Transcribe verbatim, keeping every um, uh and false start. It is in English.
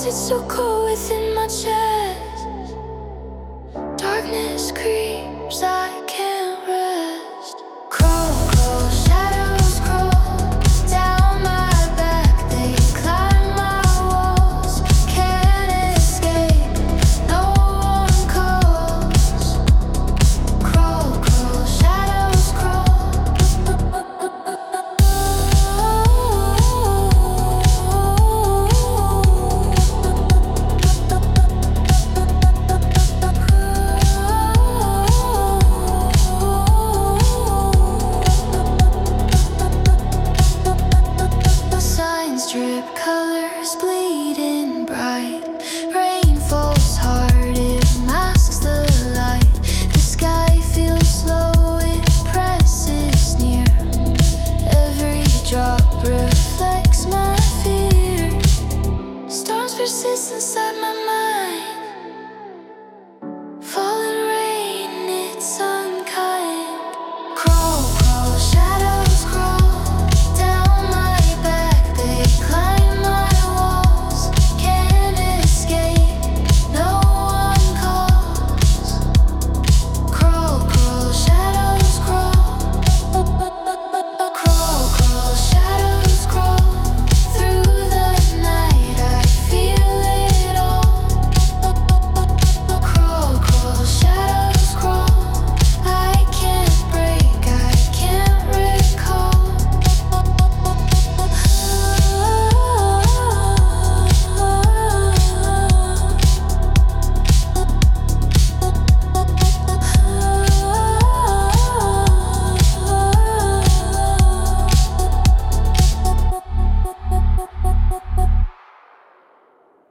it's so cold within my chest. Darkness creeps, I can't rest. Crawl, crawl, shadows crawl down my back. They climb my walls, can't escape, no one calls. Crawl, crawl, shadows crawl. Signs drip, colors bleeding bright. Rain falls hard, it masks the light. The sky feels slow, it presses near. Every drop reflects my fear. Storms persist inside